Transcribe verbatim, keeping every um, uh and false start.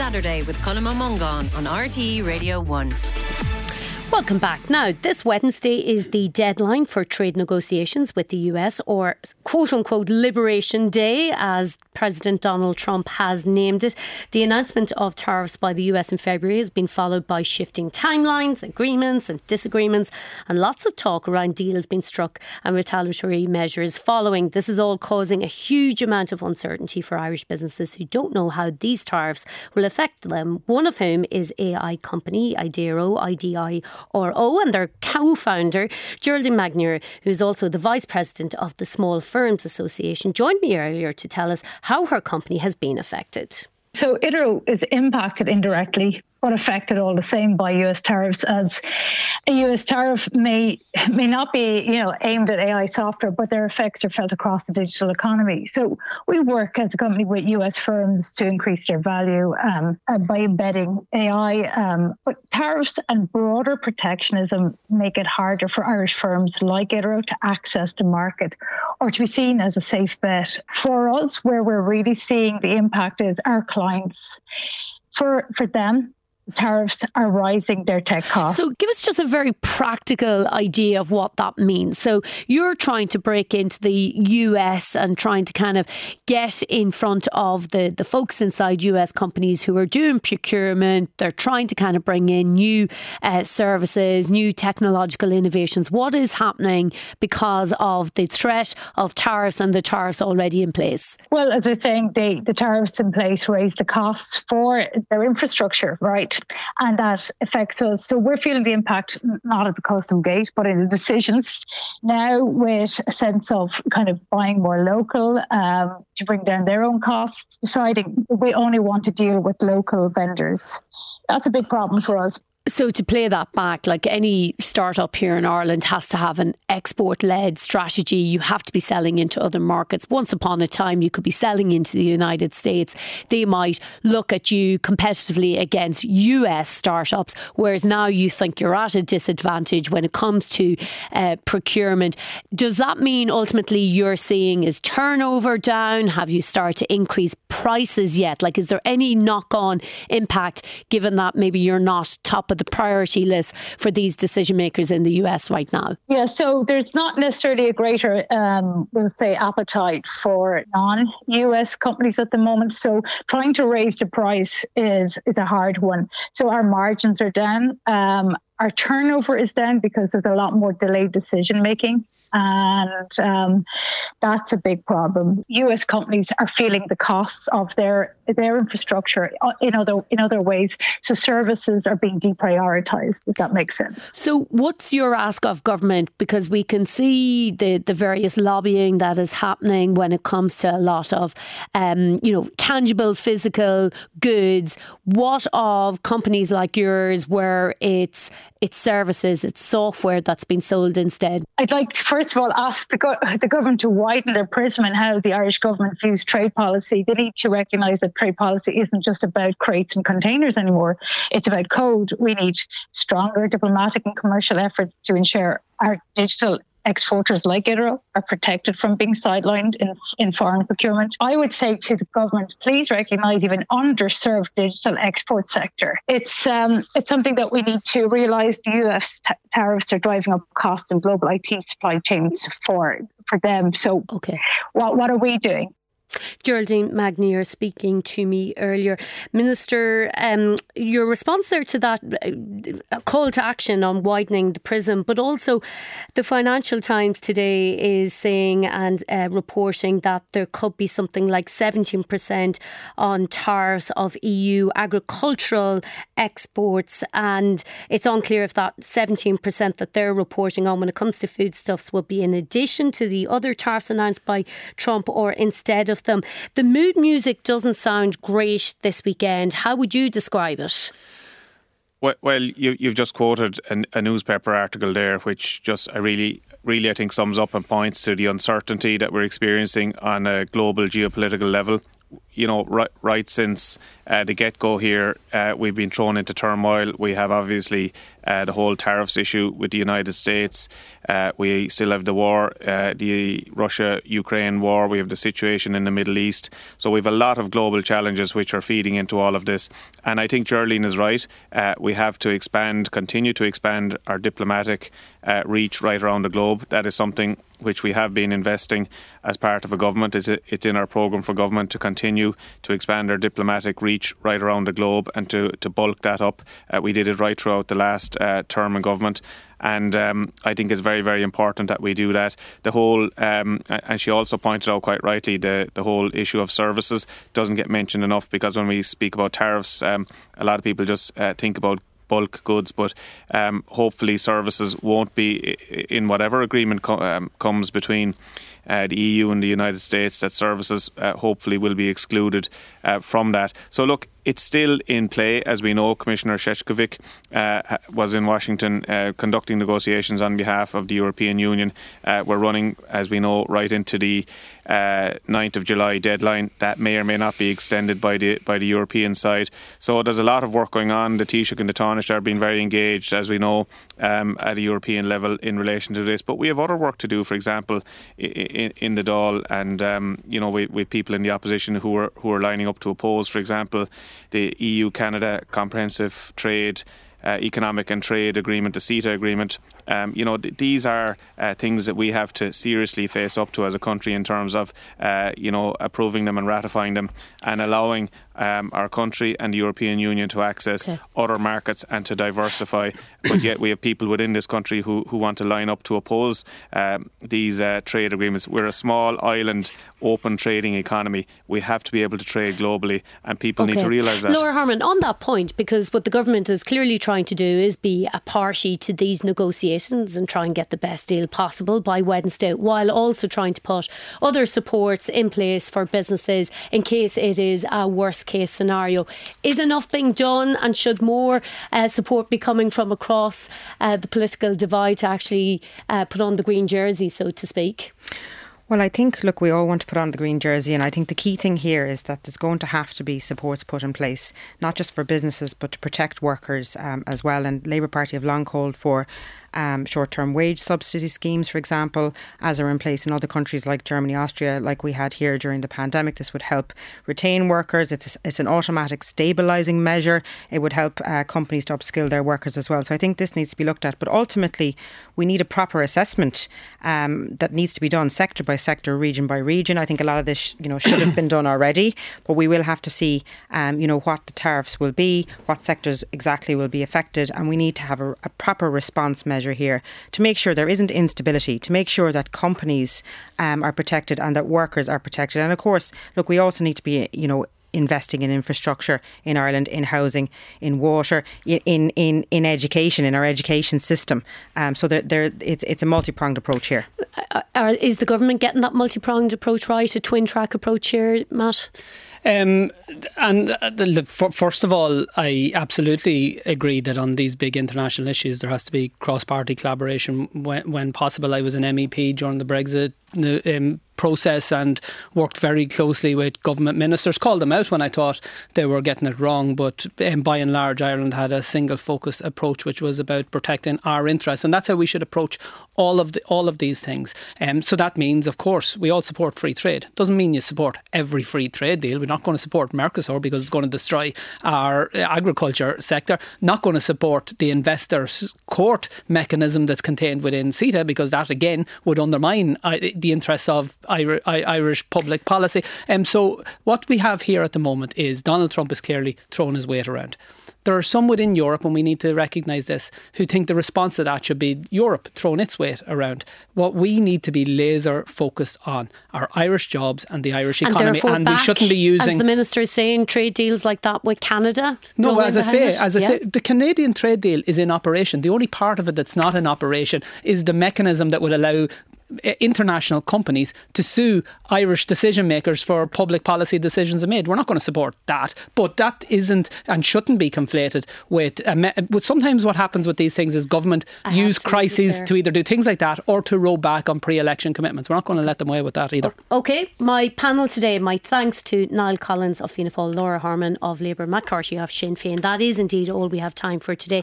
Saturday with Colm O'Mungan on R T E Radio one. Welcome back. Now, this Wednesday is the deadline for trade negotiations with the U S, or quote-unquote Liberation Day, as President Donald Trump has named it. The announcement of tariffs by the U S in February has been followed by shifting timelines, agreements and disagreements, and lots of talk around deals being struck and retaliatory measures following. This is all causing a huge amount of uncertainty for Irish businesses who don't know how these tariffs will affect them, one of whom is A I company Idero, I D I R O, and their co-founder, Geraldine Magnier, who's also the Vice President of the Small Firms Association, joined me earlier to tell us how her company has been affected. So Idero is impacted indirectly, but affected all the same by U S tariffs, as a U S tariff may may not be, you know, aimed at A I software, but their effects are felt across the digital economy. So we work as a company with U S firms to increase their value um, by embedding A I. Um, but tariffs and broader protectionism make it harder for Irish firms like Idero to access the market or to be seen as a safe bet. For us, where we're really seeing the impact is our clients. For for them, tariffs are rising their tech costs. So give us just a very practical idea of what that means. So you're trying to break into the U S and trying to kind of get in front of the, the folks inside U S companies who are doing procurement. They're trying to kind of bring in new uh, services, new technological innovations. What is happening because of the threat of tariffs and the tariffs already in place? Well, as I was saying, the, the tariffs in place raise the costs for their infrastructure, right? And that affects us. So we're feeling the impact not at the custom gate, but in the decisions now, with a sense of kind of buying more local um, to bring down their own costs, deciding we only want to deal with local vendors. That's a big problem for us. So to play that back, like any startup here in Ireland has to have an export-led strategy. You have to be selling into other markets. Once upon a time, you could be selling into the United States. They might look at you competitively against U S startups, whereas now you think you're at a disadvantage when it comes to uh, procurement. Does that mean ultimately you're seeing is turnover down? Have you started to increase prices yet? Like, is there any knock-on impact given that maybe you're not top of the priority list for these decision makers in the U S right now? Yeah, so there's not necessarily a greater, um, we'll say, appetite for non-U S companies at the moment. So trying to raise the price is is a hard one. So our margins are down. Um, our turnover is down because there's a lot more delayed decision making. And um, that's a big problem. U S companies are feeling the costs of their their infrastructure in other in other ways. So services are being deprioritized, if that makes sense. So what's your ask of government? Because we can see the, the various lobbying that is happening when it comes to a lot of, um, you know, tangible physical goods. What of companies like yours where it's it's services, it's software that's been sold instead? I'd like to first of all ask the, go- the government to widen their prism and how the Irish government views trade policy. They need to recognise that trade policy isn't just about crates and containers anymore. It's about code. We need stronger diplomatic and commercial efforts to ensure our digital exporters like Idero are protected from being sidelined in, in foreign procurement. I would say to the government, please recognise even underserved digital export sector. It's um, it's something that we need to realise. The U S t- tariffs are driving up costs in global I T supply chains for for them. So okay. what what are we doing? Geraldine Magnier speaking to me earlier. Minister, um, your response there to that uh, call to action on widening the prism, but also the Financial Times today is saying and uh, reporting that there could be something like seventeen percent on tariffs of E U agricultural exports, and it's unclear if that seventeen percent that they're reporting on when it comes to foodstuffs will be in addition to the other tariffs announced by Trump or instead of them. The mood music doesn't sound great this weekend. How would you describe it? Well, well you, you've just quoted an, a newspaper article there, which just I really, really, I think sums up and points to the uncertainty that we're experiencing on a global geopolitical level. you know, right, right since uh, the get-go here, uh, we've been thrown into turmoil. We have obviously uh, the whole tariffs issue with the United States. Uh, we still have the war, uh, the Russia-Ukraine war. We have the situation in the Middle East. So we have a lot of global challenges which are feeding into all of this. And I think Geraldine is right. Uh, we have to expand, continue to expand our diplomatic uh, reach right around the globe. That is something which we have been investing as part of a government. It's, it's in our programme for government to continue to expand our diplomatic reach right around the globe and to, to bulk that up. Uh, we did it right throughout the last uh, term in government. And um, I think it's very, very important that we do that. The whole, um, and she also pointed out quite rightly, the, the whole issue of services doesn't get mentioned enough, because when we speak about tariffs, um, a lot of people just uh, think about bulk goods, but um, hopefully services won't be in whatever agreement co- um, comes between uh, the E U and the United States, that services uh, hopefully will be excluded uh, from that. So look, it's still in play. As we know, Commissioner Šefčovič uh, was in Washington uh, conducting negotiations on behalf of the European Union. Uh, we're running, as we know, right into the uh, ninth of July deadline. That may or may not be extended by the by the European side. So there's a lot of work going on. The Taoiseach and the Taoiseach are being very engaged, as we know, um, at a European level in relation to this. But we have other work to do, for example, in, in the Dáil, and um, you know, with, with people in the opposition who are who are lining up to oppose, for example, the E U-Canada Comprehensive Trade, uh, Economic and Trade Agreement, the CETA agreement. Um, you know, th- these are uh, things that we have to seriously face up to as a country in terms of, uh, you know, approving them and ratifying them and allowing um, our country and the European Union to access okay. other markets and to diversify. But yet we have people within this country who, who want to line up to oppose um, these uh, trade agreements. We're a small island, open trading economy. We have to be able to trade globally, and people okay. need to realise that. Laura Harman, on that point, because what the government is clearly trying to do is be a party to these negotiations and try and get the best deal possible by Wednesday, while also trying to put other supports in place for businesses in case it is a worst case scenario. Is enough being done, and should more uh, support be coming from across uh, the political divide to actually uh, put on the green jersey, so to speak? Well, I think, look, we all want to put on the green jersey, and I think the key thing here is that there's going to have to be supports put in place, not just for businesses, but to protect workers um, as well. And Labour Party have long called for um, short-term wage subsidy schemes, for example, as are in place in other countries like Germany, Austria, like we had here during the pandemic. This would help retain workers. It's, a, it's an automatic stabilising measure. It would help uh, companies to upskill their workers as well. So I think this needs to be looked at. But ultimately, we need a proper assessment um, that needs to be done sector by sector, region by region. I think a lot of this, you know, should have been done already, but we will have to see, um, you know, what the tariffs will be, what sectors exactly will be affected, and we need to have a, a proper response measure here to make sure there isn't instability, to make sure that companies um, are protected and that workers are protected. And of course, look, we also need to be, you know, investing in infrastructure in Ireland, in housing, in water, in in in education, in our education system. Um, so there, there, it's it's a multi-pronged approach here. Uh, is the government getting that multi-pronged approach right, a twin-track approach here, Matt? Um, and uh, the, for, first of all, I absolutely agree that on these big international issues there has to be cross-party collaboration when, when possible. I was an M E P during the Brexit um, process and worked very closely with government ministers, called them out when I thought they were getting it wrong, but um, by and large Ireland had a single focused approach which was about protecting our interests, and that's how we should approach all of the all of these things. Um, so that means, of course, we all support free trade. Doesn't mean you support every free trade deal. We're not going to support Mercosur because it's going to destroy our agriculture sector. Not going to support the investors' court mechanism that's contained within CETA, because that again would undermine uh, the interests of Irish public policy. Um, so what we have here at the moment is Donald Trump is clearly throwing his weight around. There are some within Europe, and we need to recognise this, who think the response to that should be Europe throwing its weight around. What we need to be laser focused on are Irish jobs and the Irish economy, and, and we shouldn't be using, as the minister is saying, trade deals like that with Canada. No, as I say, it. as I yeah. say, the Canadian trade deal is in operation. The only part of it that's not in operation is the mechanism that would allow international companies to sue Irish decision makers for public policy decisions made. We're not going to support that, but that isn't and shouldn't be conflated with, uh, with sometimes what happens with these things is government I use crises to either do things like that or to roll back on pre-election commitments. We're not going to let them away with that either. OK, my panel today, my thanks to Niall Collins of Fianna Fáil, Laura Harman of Labour, Matt Carty of Sinn Féin. That is indeed all we have time for today.